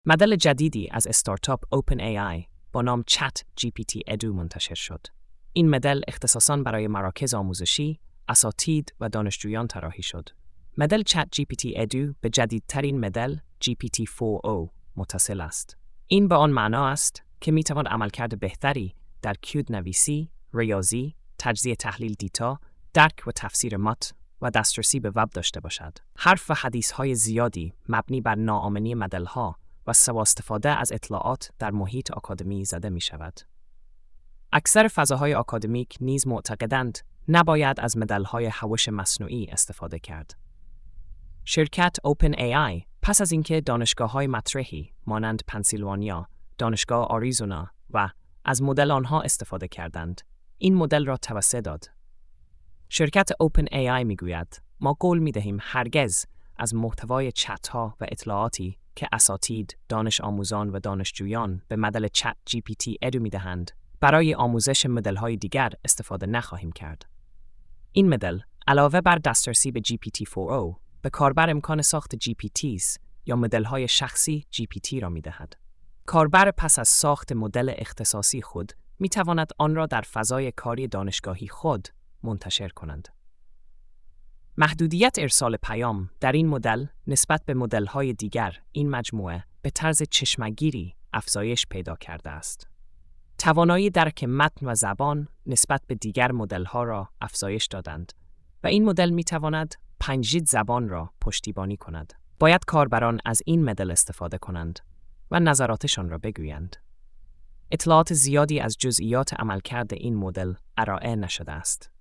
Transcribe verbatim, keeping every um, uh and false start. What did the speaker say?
مدل جدیدی از استارتاپ اوپن ای آی با نام چت جی پی تی ادو منتشر شد. این مدل اختصاصاً برای مراکز آموزشی، اساتید و دانشجویان طراحی شد. مدل چت جی پی تی ادو به جدیدترین مدل جی پی تی فور او متصل است. این به آن معنا است که می تواند عملکرد بهتری در کد نویسی، ریاضی، تجزیه تحلیل دیتا، درک و تفسیر متن و دسترسی به وب داشته باشد. حرف و حدیث‌های زیادی مبنی بر ناآمنی مدل‌ها و سوء استفاده از اطلاعات در محیط آکادمی زده می شود. اکثر فضاهای آکادمیک نیز معتقدند نباید از مدل‌های هوش مصنوعی استفاده کرد. شرکت اوپن ای آی پس از اینکه دانشگاه‌های مطرحی مانند پنسیلوانیا، دانشگاه آریزونا و از مدل آنها استفاده کردند، این مدل را توسعه داد. شرکت اوپن ای آی میگوید ما قول می‌دهیم هرگز از محتوای چت‌ها و اطلاعاتی که اساتید، دانش آموزان و دانشجویان به مدل چت جی پی تی ادو می‌دهند برای آموزش مدل‌های دیگر استفاده نخواهیم کرد. این مدل علاوه بر دسترسی به جی پی تی فور او به کاربر امکان ساخت جی پی تیز یا مدل‌های شخصی جی پی تی را می‌دهد. کاربر پس از ساخت مدل اختصاصی خود می‌تواند آن را در فضای کاری دانشگاهی خود منتشر کنند. محدودیت ارسال پیام در این مدل نسبت به مدل‌های دیگر این مجموعه به طرز چشمگیری افزایش پیدا کرده است. توانایی درک متن و زبان نسبت به دیگر مدل‌ها را افزایش دادند و این مدل می‌تواند پنج زبان را پشتیبانی کند. باید کاربران از این مدل استفاده کنند و نظراتشان را بگویند. اطلاعات زیادی از جزئیات عملکرد این مدل ارائه نشده است.